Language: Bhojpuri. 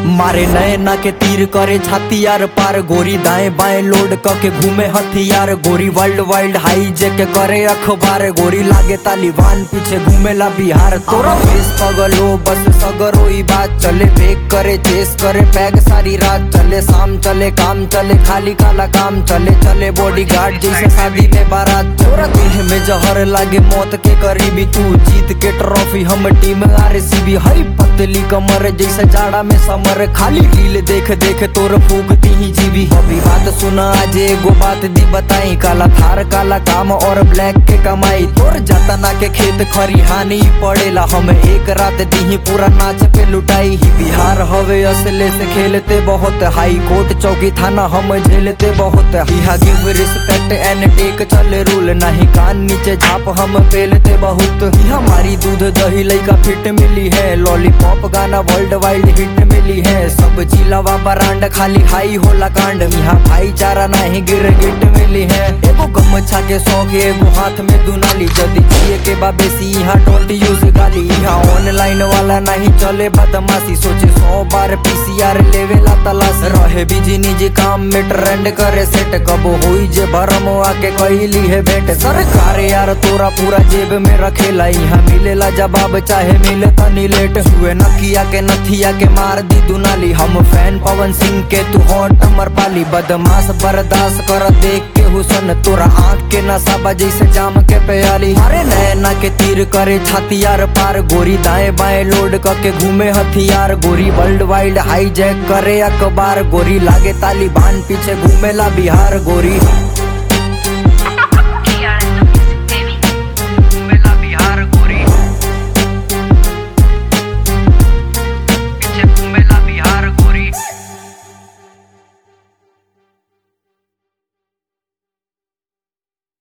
मारे नैना के तीर करे छाती यार पार, गोरी दाएं बाएं लोड करके घूमे हथियार, गोरी वर्ल्ड वाइड हाई जेके करे अखबार, गोरी लागे तालिबान पीछे घूमेला बिहार। तोरा फेस पगलो बस सगरो ही बात चले, फेक करे चेस करे बैग सारी रात चले, शाम चले काम चले खाली काला काम चले, चले बॉडीगार्ड जैसे शादी में बारात। तोरा देह में जहर लागे मौत के करीबी, तू जीत के ट्रॉफी हम टीम RCB। हई पतली कमर जैसे जाड़ा में समर, खाली रील देख देख तोर फूकती ही जीवी। अभी बात सुना आज एगो बात दी बताई, काला थार काला काम और ब्लैक के कमाई, तोर जतना के खेत खरिहानी पड़ेला, हम एक रात दी ही पूरा नाच पे लुटाई। ही बिहार हवे असले से खेलते बहुत, हाई कोर्ट चौकी थाना हम झेलते बहुत, यहाँ गिव रिस्पेक्ट एंड टेक चले रूल, नहीं कान नीचे झाप हम पेलते बहुत। हमारी दूध दही लइका फिट मिली है, लॉलीपॉप गाना वर्ल्ड वाइड हिट मिली है, सब जिलावा ब्रांड खाली हाई होला कांड, यहाँ भाईचारा नहीं गिर गिट मिली है। एगो गमछा के शौक एगो हाथ में दुनाली, जदी जिए के बाबेसी यहाँ डोंट यूज गाली, यहाँ ऑनलाइन वाला नहीं चले बदमाशी, सोचे 100 बार PCR लेवेला तलाश, रहे बिजी निजी काम में ट्रेंड करे सेट, कब होई जे भरम आके कहली है भेंट। सरकार यार तोरा पूरा जेब में रखेला, यहाँ मिलेला जवाब चाहे मिले तनी लेट, हुए नकिया के नथिया के मार दी दुनाली, हम फैन पवन सिंह के तू हॉट अमर पाली, बदमाश बर्दाश्त कर देख के हुसन, तोरा आँख के नसाबा जैसे जाम के प्याली। अरे नैना के तीर करे छाती यार पार, गोरी दाएं बाएं लोड करके घूमे हथियार, गोरी वर्ल्ड वाइड हाई जैक करे अखबार, गोरी लागे तालिबान पीछे घूमेला बिहार गोरी।